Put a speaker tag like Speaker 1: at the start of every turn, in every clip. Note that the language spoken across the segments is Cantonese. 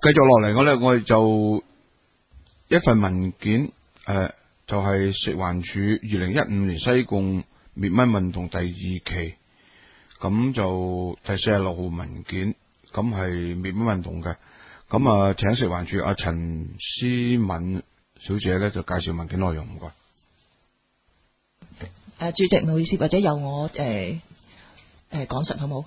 Speaker 1: 繼續落嚟我哋就一份文件，就係食環署2015年西貢滅蚊運動第2期，咁就第46號文件，咁係滅蚊運動嘅，咁請食環署阿陳思敏小姐咧就介紹文件內容，唔該。
Speaker 2: 主席，唔好意思，或者由我講述好冇？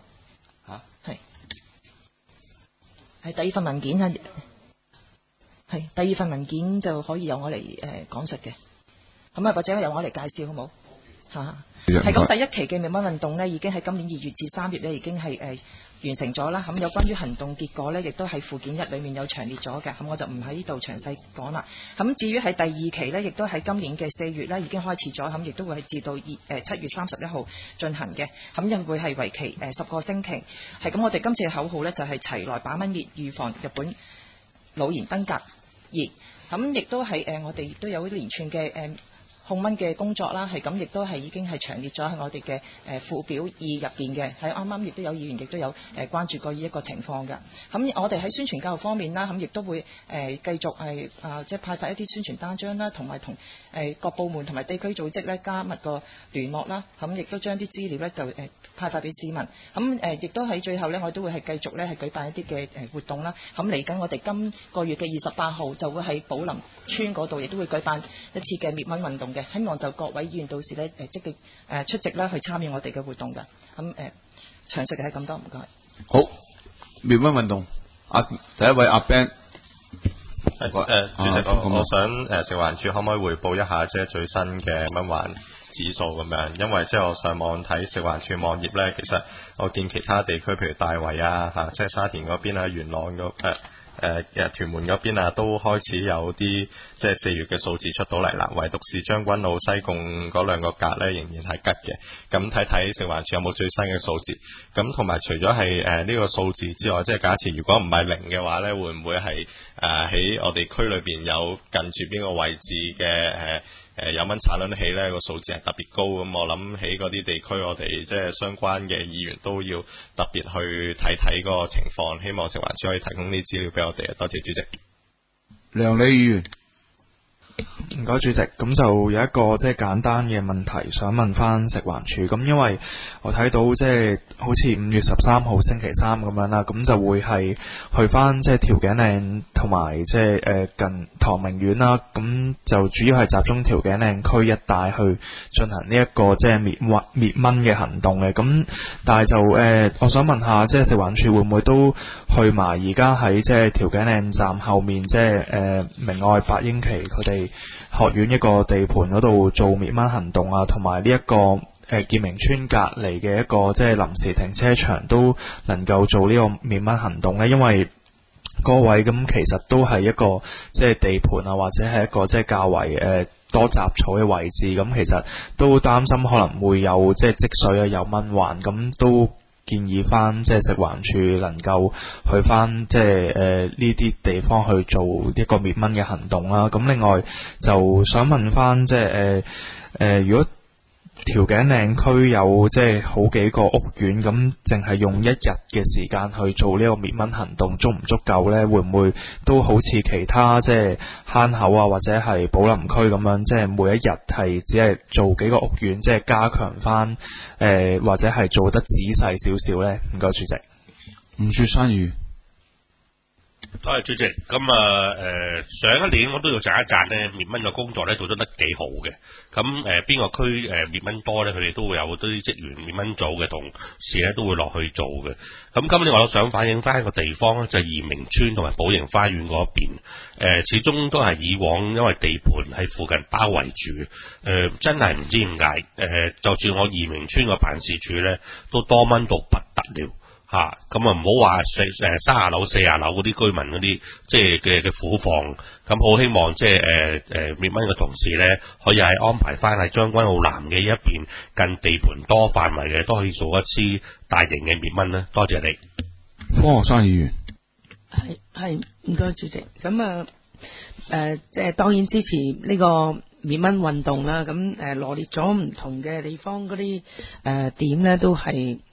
Speaker 2: 係第二份文件係第二份文件就可以由我嚟講述嘅，咁或者由我嚟介紹好冇？係咁，第一期嘅滅蚊運動呢，已經喺今年2月至3月呢已經係完成咗啦。咁有關於行動結果呢，亦都喺附件1裏面有詳列咗嘅，咁我就唔喺呢度詳細講啦。咁至於喺第2期呢，亦都喺今年嘅4月呢已經開始咗，咁亦都會係至到7月31號進行嘅，咁又會係為期10個星期。係咁，我哋今次嘅口號呢，就係齊來把蚊滅，預防日本腦炎登革熱。咁亦都係我哋亦都有一連串嘅控蚊嘅工作啦，係咁，亦都係已經係詳列咗喺我哋嘅附表2入邊嘅，喺啱啱亦都有議員亦都有關注過呢一個情況嘅。咁我哋喺宣傳教育方面啦，咁亦都會繼續係即係派發一啲宣傳單張啦，同埋同各部門同埋地區組織咧加密個聯絡啦，咁亦都將啲資料咧就派發俾市民。咁亦都喺最後咧，我都會係繼續咧係舉辦一啲嘅活動啦。咁嚟緊我哋今個月嘅28號就會喺寶林村嗰度亦都會舉辦一次嘅滅蚊運動。希望就各位議員到時咧積極出席啦，去參與我哋嘅活動嘅。咁詳述嘅係咁多，唔該。
Speaker 1: 好，滅蚊運動，第一位阿 Ben。
Speaker 3: 主席，我想食環署可唔可以匯報一下即係最新嘅蚊患指數咁樣？因為即係我上網睇食環署網頁咧，其實我見其他地區譬如大圍即係沙田嗰邊元朗屯門嗰邊都開始有啲即係4月嘅數字出到嚟啦，唯獨是將軍澳西貢嗰兩個格咧仍然係吉嘅。咁睇睇食環署有冇最新嘅數字？咁同埋除咗係呢個數字之外，即係假設如果唔係0嘅話咧，會唔會係喺我哋區裏邊有近住邊個位置嘅有蚊產卵起呢個數字係特別高，咁我諗喺嗰啲地區，我哋即係相關嘅議員都要特別去睇睇嗰個情況，希望食環署可以提供啲資料俾我哋。多謝主席。
Speaker 1: 梁李議員。
Speaker 4: 唔該主席，咁就有一個即係簡單嘅問題想問翻食環署，咁因為我睇到即係好似5月13號星期3咁樣啦，咁就會係去翻即係調景嶺同埋即係近唐明苑啦，咁就主要係集中調景嶺區一帶去進行呢一個即係滅蚊嘅行動嘅，咁但係就我想問下即係食環署會唔會都去埋而家喺即係調景嶺站後面即係明愛白英奇佢哋學院一個地盤嗰度做滅蚊行動啊，同埋呢一個建明村隔離嘅一個即係臨時停車場都能夠做呢個滅蚊行動呢？因為嗰位咁其實都係一個即係地盤啊，或者係一個即係較為多雜草嘅位置，咁其實都擔心可能會有即係積水啊，有蚊患，咁都建議翻即係食環署能夠去翻即係呢啲地方去做一個滅蚊嘅行動啦。咁另外就想問翻即係如果調景嶺區有即係好幾個屋苑，咁淨係用1日嘅時間去做呢個滅蚊行動，足唔足夠呢？會唔會都好似其他即係坑口啊，或者係寶林區咁樣，即係每一日係只係做幾個屋苑，即係加強翻或者係做得仔細少少呢？唔該，主席。
Speaker 1: 吳雪山議員。
Speaker 5: 多謝主席。咁上一年我都要讚一讚呢滅蚊嘅工作呢做得幾好嘅。咁邊個區滅蚊多呢？佢哋都會有啲職員滅蚊組嘅同事呢都會落去做嘅。咁今年我想反映翻一個地方呢，就係移明村同埋寶盈花園嗰邊。始終都係以往因為地盤喺附近包圍住，真係唔知點解。就算我移明村個辦事處呢，都多蚊到不得了。咁唔好話30樓40樓嗰啲居民嗰啲即係嘅苦況，咁好希望即係滅蚊嘅同事咧，可以係安排翻喺將軍澳南嘅一邊近地盤多範圍嘅，都可以做一次大型嘅滅蚊啦。多謝你。
Speaker 1: 方學生議員。
Speaker 6: 係唔該主席。咁即係當然支持呢個滅蚊運動啦。咁羅列咗唔同嘅地方嗰啲點咧，都係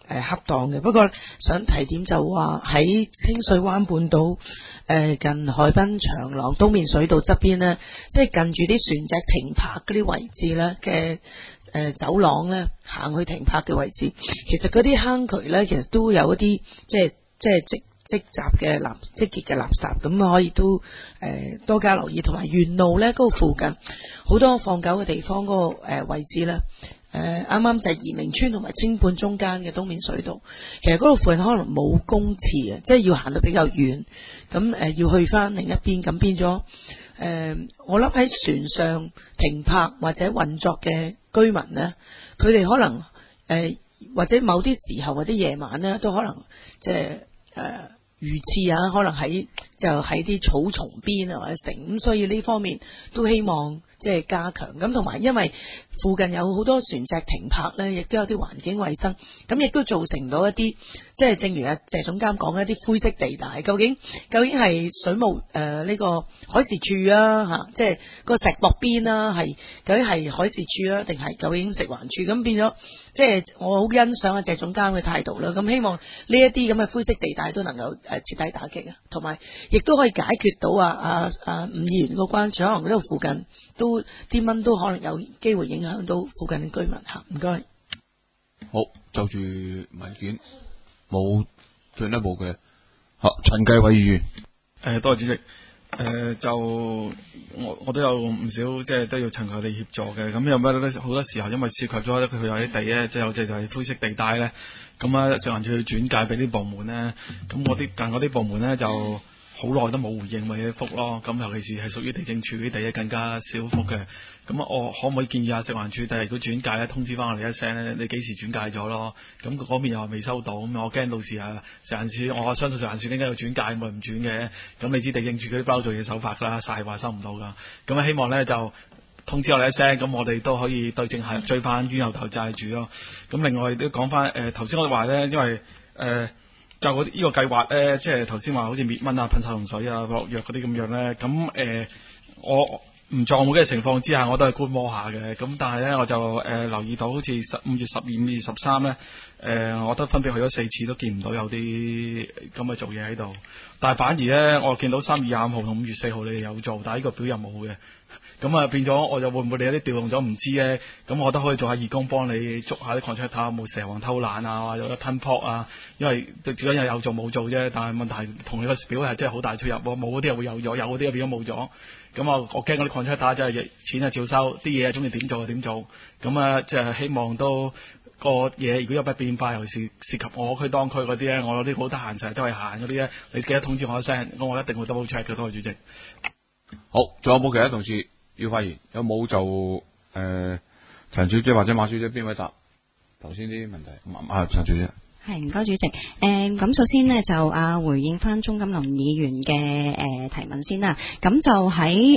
Speaker 6: 恰當嘅。不過想提點就話喺清水灣半島近海濱長廊東面水道側邊呢，即係近住啲船隻停泊嗰啲位置呢嘅走廊呢，行去停泊嘅位置，其實嗰啲坑渠呢，其實都有一啲積集嘅積結嘅垃圾，咁可以都多加留意。同埋沿路呢嗰個附近好多放狗嘅地方嗰個位置呢，啱啱就係移明村同埋青畔中間嘅東面水道，其實嗰度附近可能冇公廁啊，即係要行到比較遠，咁要去翻另一邊，咁變咗我諗喺船上停泊或者運作嘅居民呢，佢哋可能或者某啲時候或者夜晚呢，都可能即係魚翅啊，可能喺啲草叢邊啊或者成，咁所以呢方面都希望即係加強。咁同埋因為附近有好多船隻停泊呢，亦都有啲環境衛生，咁亦都造成到一啲即係正如阿謝總監講嘅一啲灰色地帶，究竟係水務呢個海事處啊即係個石壆邊啦，究竟係海事處啊定係究竟食環署？咁變咗即係我好欣賞阿謝總監嘅態度啦。咁希望呢一啲咁嘅灰色地帶都能夠徹底打擊啊，同埋亦都可以解決到伍議員個關注，可能呢度附近都啲蚊都可能有機會影響到附近嘅居民吓。唔該。
Speaker 1: 好，就住文件冇進一步嘅，好，陳繼偉議員。
Speaker 7: 多謝主席。就我都有唔少即係都要尋求你協助嘅。咁有咩咧？好多時候因為涉及咗咧，佢有啲地咧，即係有隻就係灰色地帶咧。咁啊，食環署去轉介俾啲部門咧。咁我啲部門咧就好耐都冇回應或者覆咯。咁尤其是係屬於地政處啲地咧，更加少覆嘅。咁我可唔可以建議下食環署，第日如果轉介咧，通知翻我哋一聲咧，你幾時轉介咗咯？咁嗰邊又係未收到，咁我驚到時食環署，我相信食環署應該有轉介，冇唔轉嘅。咁你知地政處嗰啲包做嘢手法㗎啦，晒話收唔到㗎。咁希望咧就通知我哋一聲，咁我哋都可以對症下藥，追翻冤有頭債主咯。咁另外都講翻頭先我哋話咧，因為就呢個計劃咧，即係頭先話好似滅蚊啊、噴殺蟲水啊、落藥嗰啲咁樣咧，咁我唔撞冇嘅情況之下，我都係觀摩下嘅。咁但係咧，我就留意到好似5月12、5月13咧，我都分別去咗4次，都見唔到有啲咁嘅做嘢喺度。但係反而咧，我見到3月25號同5月4號你哋有做，但係呢個表又冇嘅。咁啊變咗，我就會唔會你有啲調動咗唔知咧？咁我都可以做下義工，幫你捉下啲 contractor 有冇蛇王偷懶啊，有得吞泡啊。因為最緊要有做冇做啫，但係問題同你個表係真係好大出入。冇嗰啲又會有咗，有嗰啲又變咗冇咗。咁我驚嗰啲 contractor 真係錢照收，啲嘢中意點做就點做。咁即係希望都個嘢如果有乜變化，尤其是涉及我區當區嗰啲咧，我有啲好得閒成日都係行嗰啲咧，你記得通知我一聲，咁我一定會 double check 嘅。多謝主席。
Speaker 1: 好，仲有冇其他同事要發言？有冇就陳小姐或者馬小姐邊位答頭先啲問題？陳小姐。
Speaker 8: 係，唔該主席。咁首先呢，就回應翻鍾錦麟議員嘅提問先啦。咁就喺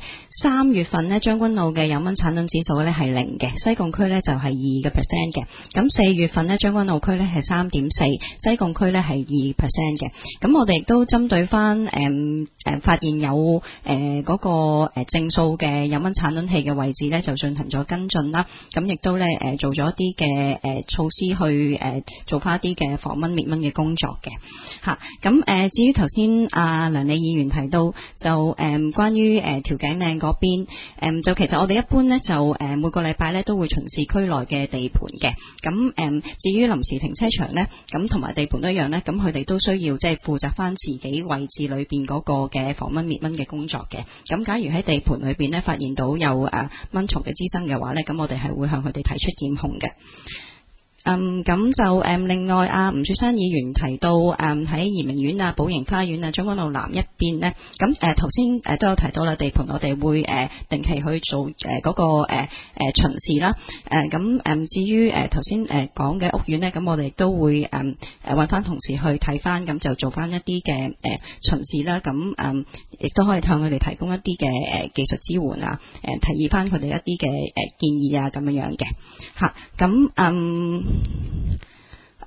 Speaker 8: 3月份呢，將軍澳嘅有蚊產卵指數呢係0嘅，西貢區呢就係2%嘅。咁4月份呢，將軍澳區呢係3.4%，西貢區呢係2%嘅。咁我哋亦都針對翻發現有嗰個正數嘅有蚊產卵器嘅位置呢，就進行咗跟進啦。咁亦都呢做咗一啲嘅措施去做翻一啲嘅防蚊滅蚊嘅工作嘅吓。咁至於頭先梁李議員提到就關於調景嶺嗰邊就其實我哋一般呢，就每個禮拜呢都會巡視區內嘅地盤嘅。咁至於臨時停車場呢，咁同埋地盤都一樣呢，咁佢哋都需要即係負責翻自己位置裏邊嗰個嘅防蚊滅蚊嘅工作嘅。咁假如喺地盤裏邊呢發現到有蚊蟲嘅滋生嘅話呢，咁我哋係會向佢哋提出檢控嘅。咁就另外吳雪山議員提到喺怡明苑寶盈花園將軍澳南一邊呢，咁頭先都有提到啦，地盤我哋會定期去做嗰個巡視啦。咁至於頭先講嘅屋苑呢，咁我哋都會揾翻同事去睇翻，咁就做翻一啲嘅巡視啦。咁亦都可以向佢哋提供一啲嘅技術支援啊，提議翻佢哋一啲嘅建議啊咁樣嘅嚇。咁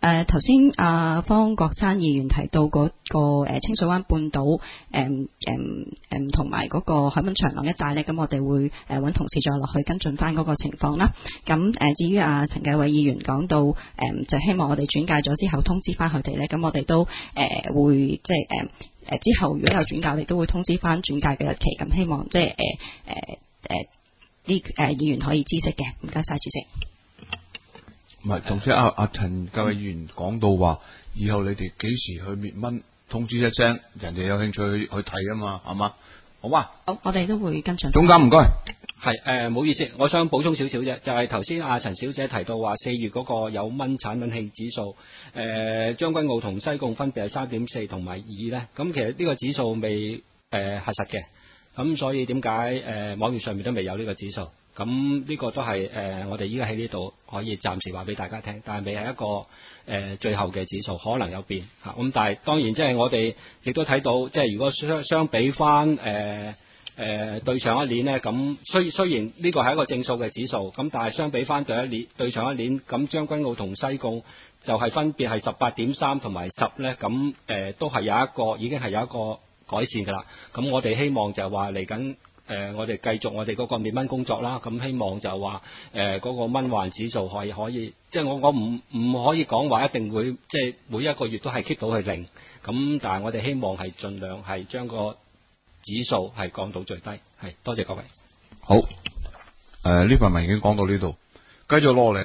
Speaker 8: 頭先方國珊議員提到嗰個清水灣半島同埋嗰個海濱長廊一帶咧，咁我哋會揾同事再落去跟進翻嗰個情況啦。咁至於陳繼偉議員講到就希望我哋轉介咗之後通知翻佢哋咧，咁我哋都會即係之後如果有轉介，我哋都會通知翻轉介嘅日期。咁希望即係啲議員可以知悉嘅。唔該晒，主席。
Speaker 1: 唔係，同時阿陳繼偉議員講到話，以後你哋幾時去滅蚊，通知一聲，人哋有興趣去睇啊嘛，係嘛？好嘛？
Speaker 8: 好，我哋都會跟進。
Speaker 1: 總監唔該。
Speaker 9: 係唔好意思，我想補充少少啫，就係頭先阿陳小姐提到話4月嗰個有蚊產品氣指數，將軍澳同西貢分別係3.4同埋2咧，咁其實呢個指數未核實嘅，咁所以點解網頁上面都未有呢個指數？咁呢個都係我哋依家喺呢度可以暫時話俾大家聽，但係未係一個最後嘅指數，可能有變嚇。咁但係當然即係我哋亦都睇到，即係如果相比翻對上一年呢，咁雖然呢個係一個正數嘅指數，咁但係相比翻對上一年，咁將軍澳同西貢就係分別係18.3同埋10呢，咁都係已經係有一個改善㗎啦。咁我哋希望就係話嚟緊。我哋繼續我哋嗰個滅蚊工作啦，咁希望就話嗰個蚊患指數可以，即係我唔可以講話一定會即係每一個月都係 keep 到去0，咁但係我哋希望係盡量係將個指數係降到最低，係多謝各位。
Speaker 1: 好，呢份文件講到呢度，繼續落嚟。